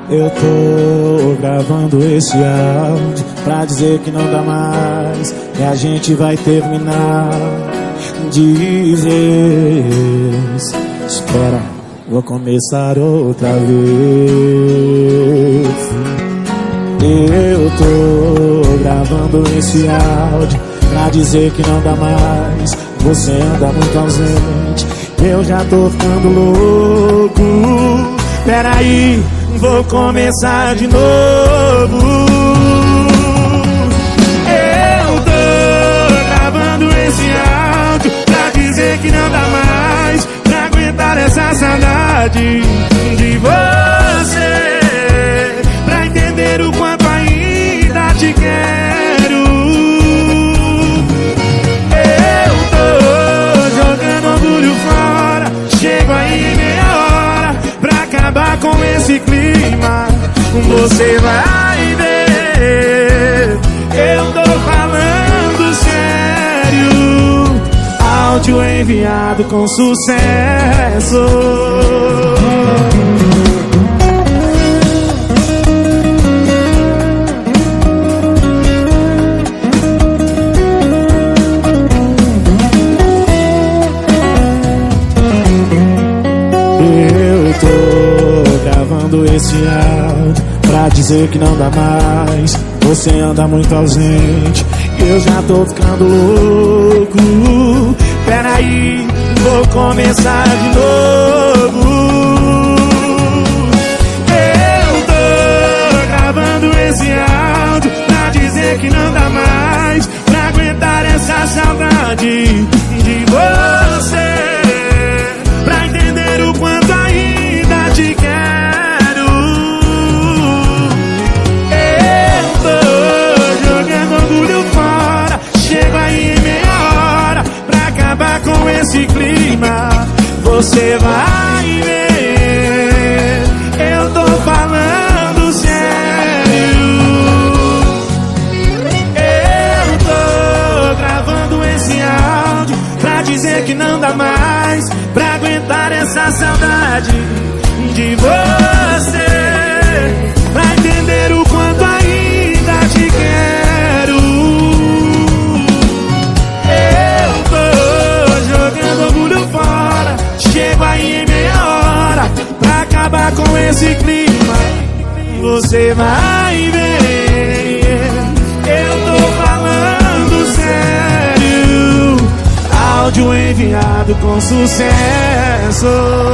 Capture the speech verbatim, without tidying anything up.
Eu tô gravando esse áudio pra dizer que não dá mais, que a gente vai terminar de vez. Espera, vou começar outra vez. Eu tô gravando esse áudio pra dizer que não dá mais, você anda muito ausente, eu já tô ficando louco. Peraí, vou começar de novo. Eu tô gravando esse áudio pra dizer que não dá mais pra aguentar essa saudade de você, pra entender o quanto ainda te quero. Eu tô jogando orgulho fora, chego aí em meia hora pra acabar com esse clima. Você vai ver, eu tô falando sério. Áudio enviado com sucesso. Eu tô gravando esse áudio pra dizer que não dá mais, você anda muito ausente, eu já tô ficando louco. Peraí, vou começar de novo. Eu tô gravando esse áudio pra dizer que não dá mais pra aguentar essa saudade de você, pra entender o quanto ainda te quero. Eu tô jogando orgulho fora, chego aí em meia hora pra acabar com esse clima. Você vai ver, eu tô falando sério. Eu tô gravando esse áudio pra dizer que não dá mais pra aguentar essa saudade de você, pra entender o quanto ainda te quero. Eu tô jogando orgulho fora, chego aí em meia hora pra acabar com esse clima. Você vai ver, eu tô falando sério. Áudio enviado com sucesso.